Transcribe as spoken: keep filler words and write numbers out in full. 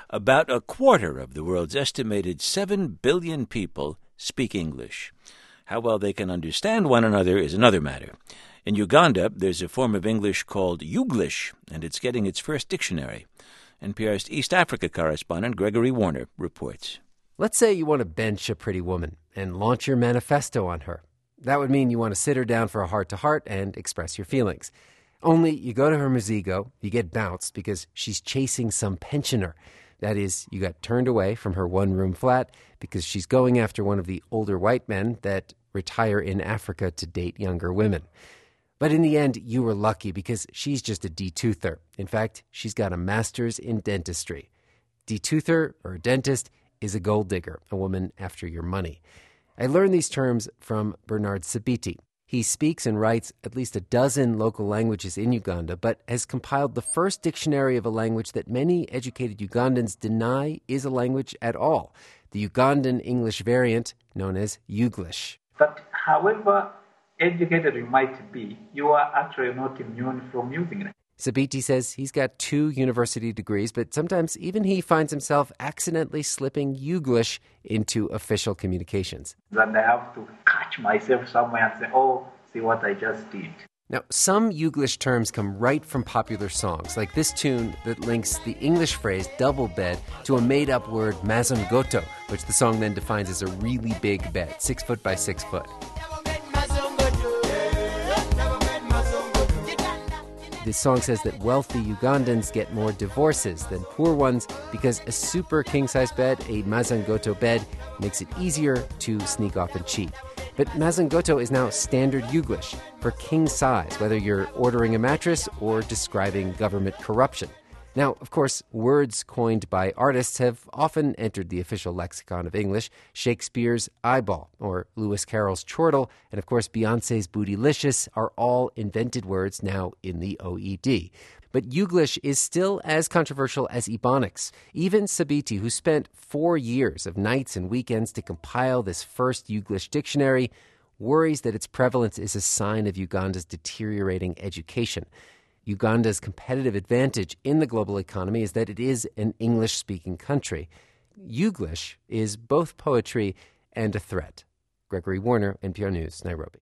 About a quarter of the world's estimated seven billion people speak English. How well they can understand one another is another matter. In Uganda, there's a form of English called Yuglish, and it's getting its first dictionary. N P R's East Africa correspondent Gregory Warner reports. Let's say you want to bench a pretty woman and launch your manifesto on her. That would mean you want to sit her down for a heart-to-heart and express your feelings. Only you go to her Muzigo, you get bounced because she's chasing some pensioner. That is, you got turned away from her one-room flat because she's going after one of the older white men that retire in Africa to date younger women. But in the end, you were lucky because she's just a detoother. In fact, she's got a master's in dentistry. Detoother, or a dentist, is a gold digger, a woman after your money. I learned these terms from Bernard Sabiti. He speaks and writes at least a dozen local languages in Uganda, but has compiled the first dictionary of a language that many educated Ugandans deny is a language at all, the Ugandan English variant known as Yuglish. But however educated you might be, you are actually not immune from using it. Sabiti says he's got two university degrees, but sometimes even he finds himself accidentally slipping Yuglish into official communications. Then I have to catch myself somewhere and say, oh, see what I just did. Now, some Yuglish terms come right from popular songs, like this tune that links the English phrase double bed to a made-up word mazongoto, which the song then defines as a really big bed, six foot by six foot. This song says that wealthy Ugandans get more divorces than poor ones because a super king-size bed, a mazongoto bed, makes it easier to sneak off and cheat. But mazongoto is now standard Yuglish for king size, whether you're ordering a mattress or describing government corruption. Now, of course, words coined by artists have often entered the official lexicon of English. Shakespeare's eyeball, or Lewis Carroll's chortle, and of course Beyonce's bootylicious are all invented words now in the O E D. But Yuglish is still as controversial as Ebonics. Even Sabiti, who spent four years of nights and weekends to compile this first Yuglish dictionary, worries that its prevalence is a sign of Uganda's deteriorating education. Uganda's competitive advantage in the global economy is that it is an English-speaking country. Yuglish is both poetry and a threat. Gregory Warner, N P R News, Nairobi.